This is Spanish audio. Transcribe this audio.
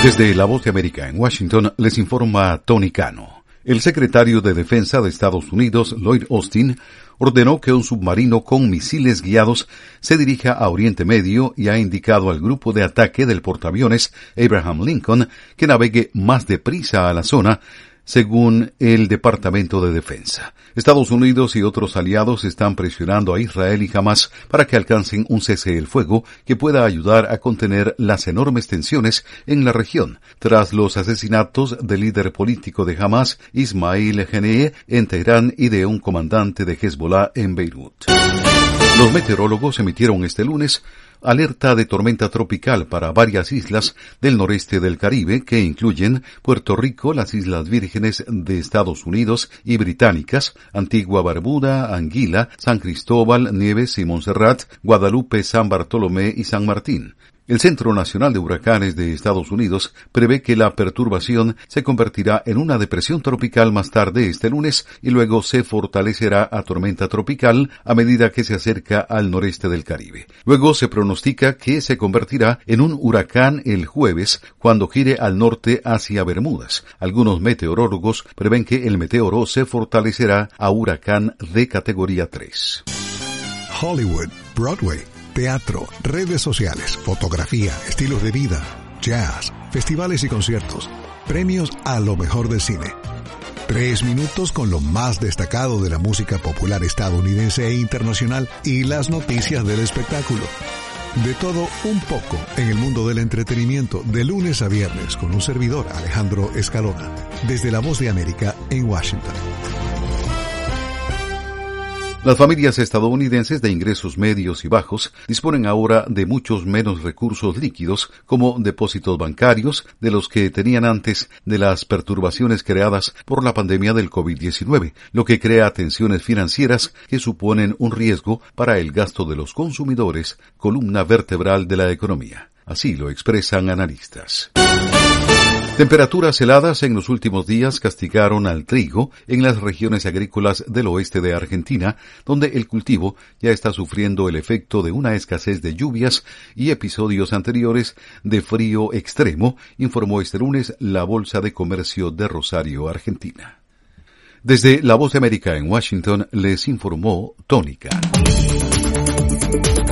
Desde La Voz de América en Washington les informa Tony Cano. El secretario de Defensa de Estados Unidos, Lloyd Austin, ordenó que un submarino con misiles guiados se dirija a Oriente Medio y ha indicado al grupo de ataque del portaaviones Abraham Lincoln que navegue más deprisa a la zona, según el Departamento de Defensa. Estados Unidos y otros aliados están presionando a Israel y Hamás para que alcancen un cese el fuego que pueda ayudar a contener las enormes tensiones en la región, tras los asesinatos del líder político de Hamás, Ismail Haniyeh, en Teherán y de un comandante de Hezbollah en Beirut. Los meteorólogos emitieron este lunes alerta de tormenta tropical para varias islas del noreste del Caribe, que incluyen Puerto Rico, las Islas Vírgenes de Estados Unidos y británicas, Antigua Barbuda, Anguila, San Cristóbal, Nieves y Montserrat, Guadalupe, San Bartolomé y San Martín. El Centro Nacional de Huracanes de Estados Unidos prevé que la perturbación se convertirá en una depresión tropical más tarde este lunes y luego se fortalecerá a tormenta tropical a medida que se acerca al noreste del Caribe. Luego se pronostica que se convertirá en un huracán el jueves cuando gire al norte hacia Bermudas. Algunos meteorólogos prevén que el meteoro se fortalecerá a huracán de categoría 3. Hollywood, Broadway, teatro, redes sociales, fotografía, estilos de vida, jazz, festivales y conciertos, premios a lo mejor del cine. 3 minutos con lo más destacado de la música popular estadounidense e internacional y las noticias del espectáculo. De todo un poco en el mundo del entretenimiento de lunes a viernes con un servidor, Alejandro Escalona, desde La Voz de América en Washington. Las familias estadounidenses de ingresos medios y bajos disponen ahora de muchos menos recursos líquidos como depósitos bancarios de los que tenían antes de las perturbaciones creadas por la pandemia del COVID-19, lo que crea tensiones financieras que suponen un riesgo para el gasto de los consumidores, columna vertebral de la economía. Así lo expresan analistas. Temperaturas heladas en los últimos días castigaron al trigo en las regiones agrícolas del oeste de Argentina, donde el cultivo ya está sufriendo el efecto de una escasez de lluvias y episodios anteriores de frío extremo, informó este lunes la Bolsa de Comercio de Rosario, Argentina. Desde La Voz de América en Washington les informó Tony Cano.